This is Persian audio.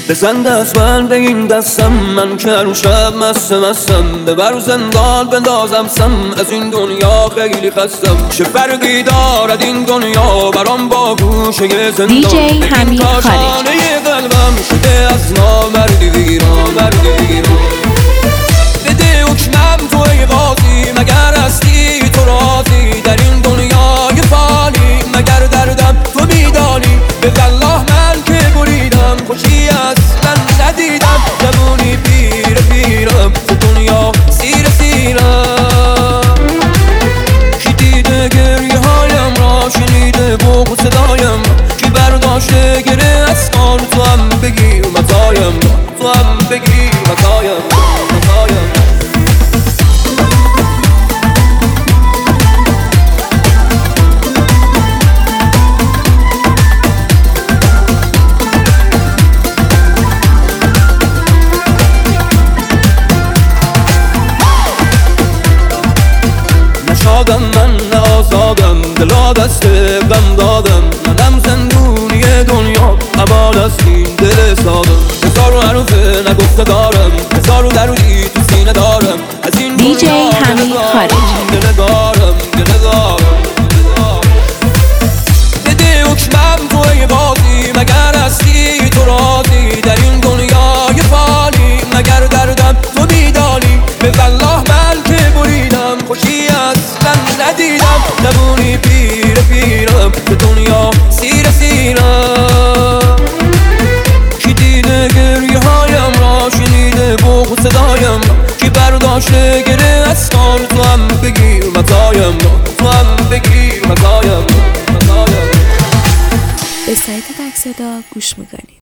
بزن دست من به این دستم، من که رو شب مستم. ببر زندان بندازم سم، از این دنیا خیلی خستم. چه فرقی دارد این دنیا برام با گوشه زندان. دیجی حمید خارجی. قلبم شده از نامردی ویران. بده حکمم توی قاضی، مگر هستی تو راضی در این دنیای فانی؟ مگر دردم تو میدانی؟ به والله من که بریدم خوشی اصلا ندیدم. جوونی پیرم تو دنیا سیرم. کی دیده گریه هایم را، شنیده بوق و صدایم، کی برداشته گره از کار؟ تو هم بگیر متایم، تو هم بگیر متایم. نشادم من آزادم، دلا دست غم دادم. منم زندونی دنیا، امان از این دل سادم. هزارو حرفه نگفته دارم، هزارو دردی تو سینه دارم. از این دیجی حمید خارجی. گله دارم. بده حکمم توی بازی، مگر هستی تو راضی در این دنیای فانی؟ مگر دردم تو میدانی؟ به والله من که بریدم خوشی اصلا ندیدم. جوونی پیرم به دنیا سیرم. کی دیده گریه هایم را، شنیده بوق و صدایم، کی برداشته گره از کار؟ تو هم بگیر متایم، تو هم بگیر متایم. به سایت تک صدا گوش میکنید.